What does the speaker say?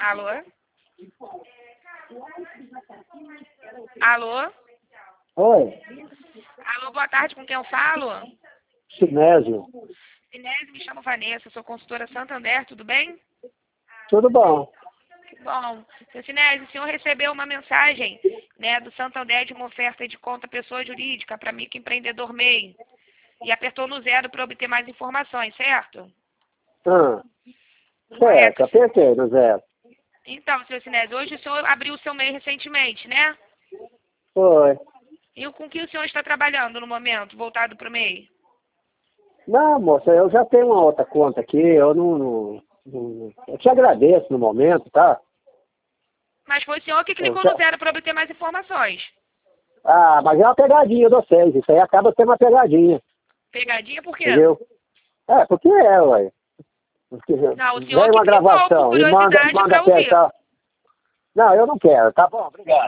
Alô? Alô? Oi, Alô, boa tarde, com quem eu falo? Sinésio. Sinésio, me chamo Vanessa, sou consultora Santander, tudo bem? Tudo bom? Bom, seu Sinésio, o senhor recebeu uma mensagem, né, do Santander de uma oferta de conta pessoa jurídica para microempreendedor MEI e apertou no 0 para obter mais informações, certo? Certo, apertei no 0. Então, seu Sinésio, hoje o senhor abriu o seu MEI recentemente, né? Foi. E com que o senhor está trabalhando no momento, voltado para o MEI? Não, moça, eu já tenho uma outra conta aqui, eu eu te agradeço no momento, tá? Mas foi o senhor que clicou já- no 0 para obter mais informações. Ah, mas é uma pegadinha de vocês, isso aí acaba sendo uma pegadinha, Pegadinha por quê? entendeu? É, porque ué. Porque Não, o senhor vem que uma clicou por gravação e manda curiosidade para ouvir. apertar. Não, eu não quero, tá bom, obrigado.